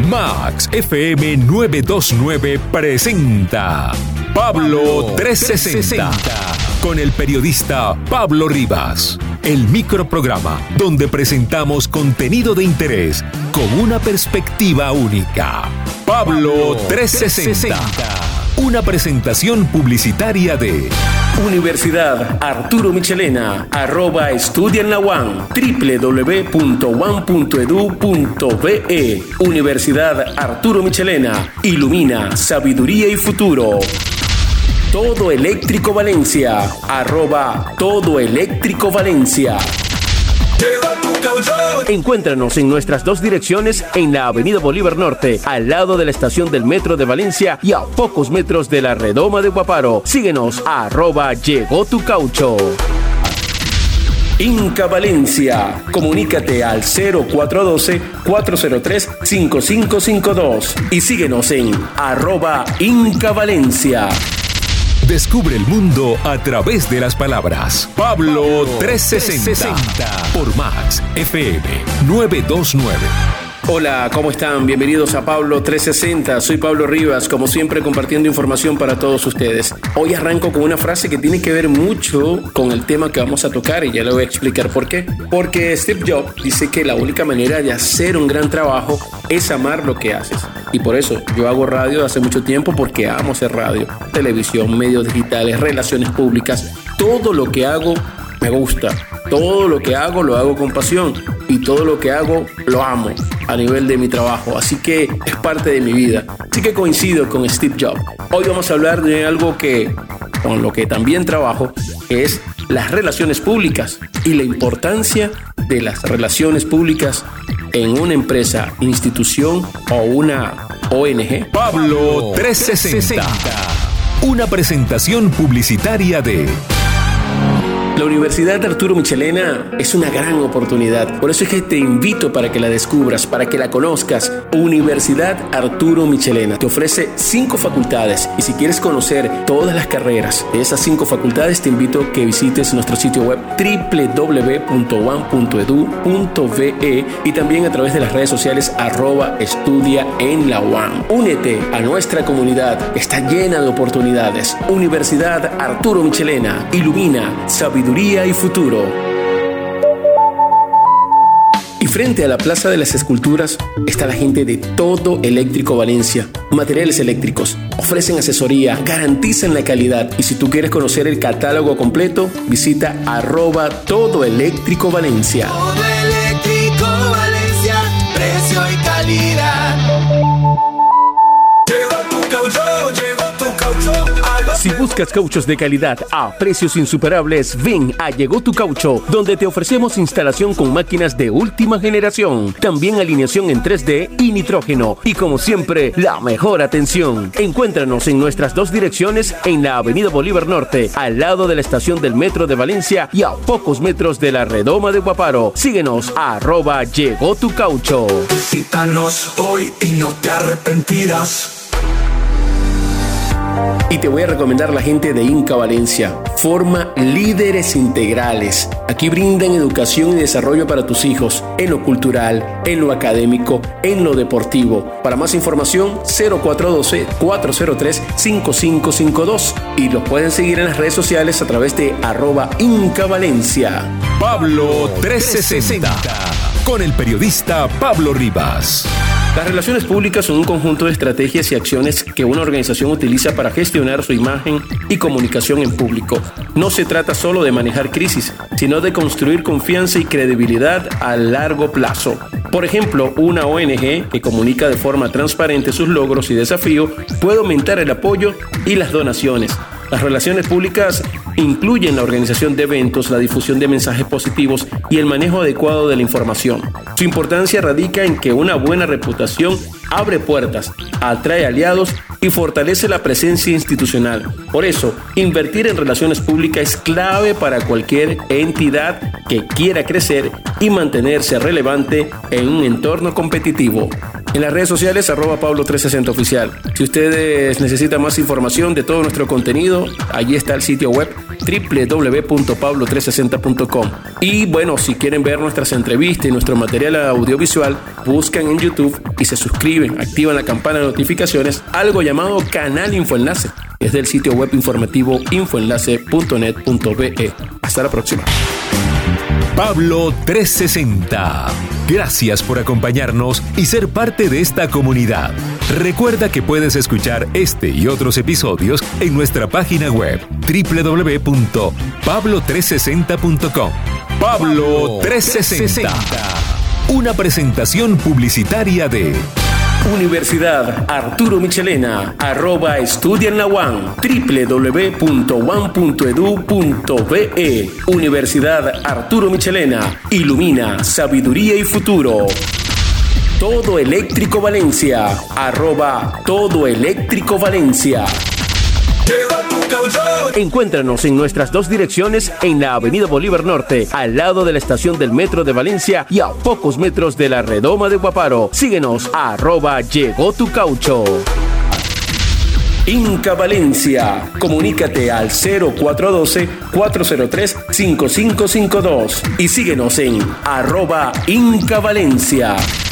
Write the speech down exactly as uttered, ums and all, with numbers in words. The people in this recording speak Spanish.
Max F M novecientos veintinueve presenta Pablo trescientos sesenta con el periodista Pablo Rivas. El microprograma donde presentamos contenido de interés con una perspectiva única. Pablo trescientos sesenta. Una presentación publicitaria de Universidad Arturo Michelena, arroba estudia en la U A M, w w w punto u a m punto e d u punto b e. Universidad Arturo Michelena, ilumina sabiduría y futuro. Todo Eléctrico Valencia, arroba Todo Eléctrico Valencia. Encuéntranos en nuestras dos direcciones en la Avenida Bolívar Norte, al lado de la estación del Metro de Valencia y a pocos metros de la Redoma de Guaparo. Síguenos a arroba Llegó tu Caucho. Inca Valencia. Comunícate al cero cuatro uno dos, cuatro cero tres, cinco cinco cinco dos y síguenos en arroba Inca Valencia. Descubre el mundo a través de las palabras. Pablo trescientos sesenta por Max F M novecientos veintinueve. Hola, ¿cómo están? Bienvenidos a Pablo trescientos sesenta. Soy Pablo Rivas, como siempre compartiendo información para todos ustedes. Hoy arranco con una frase que tiene que ver mucho con el tema que vamos a tocar y ya le voy a explicar por qué. Porque Steve Jobs dice que la única manera de hacer un gran trabajo es amar lo que haces. Y por eso yo hago radio hace mucho tiempo, porque amo hacer radio, televisión, medios digitales, relaciones públicas. Todo lo que hago me gusta. Todo lo que hago lo hago con pasión y todo lo que hago lo amo a nivel de mi trabajo, así que es parte de mi vida. Así que coincido con Steve Jobs. Hoy vamos a hablar de algo que con lo que también trabajo, que es las relaciones públicas y la importancia de las relaciones públicas en una empresa, institución o una O N G. Pablo trescientos sesenta. Una presentación publicitaria de la Universidad Arturo Michelena es una gran oportunidad. Por eso es que te invito para que la descubras, para que la conozcas. Universidad Arturo Michelena te ofrece cinco facultades y si quieres conocer todas las carreras de esas cinco facultades, te invito a que visites nuestro sitio web w w w punto u a m punto e d u punto b e y también a través de las redes sociales arroba estudia en la U A M. Únete a nuestra comunidad, está llena de oportunidades. Universidad Arturo Michelena, ilumina sabiduría y futuro. Y frente a la Plaza de las Esculturas está la gente de Todo Eléctrico Valencia. Materiales eléctricos, ofrecen asesoría, garantizan la calidad. Y si tú quieres conocer el catálogo completo, visita arroba Todo Eléctrico Valencia. Todo Eléctrico Valencia, precio y calidad. Llegó tu caucho, llegó tu caucho. Si buscas cauchos de calidad a precios insuperables, ven a Llegó tu Caucho, donde te ofrecemos instalación con máquinas de última generación, también alineación en tres D y nitrógeno, y como siempre, la mejor atención. Encuéntranos en nuestras dos direcciones en la Avenida Bolívar Norte, al lado de la estación del Metro de Valencia y a pocos metros de la Redoma de Guaparo. Síguenos a arroba Llegó tu Caucho. Visítanos hoy y no te arrepentirás. Y te voy a recomendar la gente de Inca Valencia. Forma líderes integrales. Aquí brindan educación y desarrollo para tus hijos en lo cultural, en lo académico, en lo deportivo. Para más información, cero cuatro uno dos, cuatro cero tres, cinco cinco cinco dos y los pueden seguir en las redes sociales a través de arroba Inca Valencia. Pablo trescientos sesenta con el periodista Pablo Rivas. Las relaciones públicas son un conjunto de estrategias y acciones que una organización utiliza para gestionar su imagen y comunicación en público. No se trata solo de manejar crisis, sino de construir confianza y credibilidad a largo plazo. Por ejemplo, una O N G que comunica de forma transparente sus logros y desafíos puede aumentar el apoyo y las donaciones. Las relaciones públicas incluyen la organización de eventos, la difusión de mensajes positivos y el manejo adecuado de la información. Su importancia radica en que una buena reputación abre puertas, atrae aliados y fortalece la presencia institucional. Por eso, invertir en relaciones públicas es clave para cualquier entidad que quiera crecer y mantenerse relevante en un entorno competitivo. En las redes sociales, arroba Pablo trescientos sesenta Oficial. Si ustedes necesitan más información de todo nuestro contenido, allí está el sitio web doble u doble u doble u punto pablo trescientos sesenta punto com. Y bueno, si quieren ver nuestras entrevistas y nuestro material audiovisual, buscan en YouTube y se suscriben, activan la campana de notificaciones, algo llamado Canal Infoenlace. Es del sitio web informativo infoenlace punto net punto be. Hasta la próxima. Pablo trescientos sesenta. Gracias por acompañarnos y ser parte de esta comunidad. Recuerda que puedes escuchar este y otros episodios en nuestra página web doble u doble u doble u punto pablo trescientos sesenta punto com. Pablo trescientos sesenta. Una presentación publicitaria de Universidad Arturo Michelena, arroba estudia en la U A M, doble u doble u doble u punto u a m punto e d u punto be. Universidad Arturo Michelena, ilumina sabiduría y futuro. Todo Eléctrico Valencia, arroba Todo Eléctrico Valencia. Encuéntranos en nuestras dos direcciones en la Avenida Bolívar Norte, al lado de la estación del Metro de Valencia y a pocos metros de la Redoma de Guaparo. Síguenos a arroba Llegó tu Caucho. Inca Valencia. Comunícate al cero cuatro uno dos, cuatro cero tres, cinco cinco cinco dos y síguenos en arroba Inca Valencia.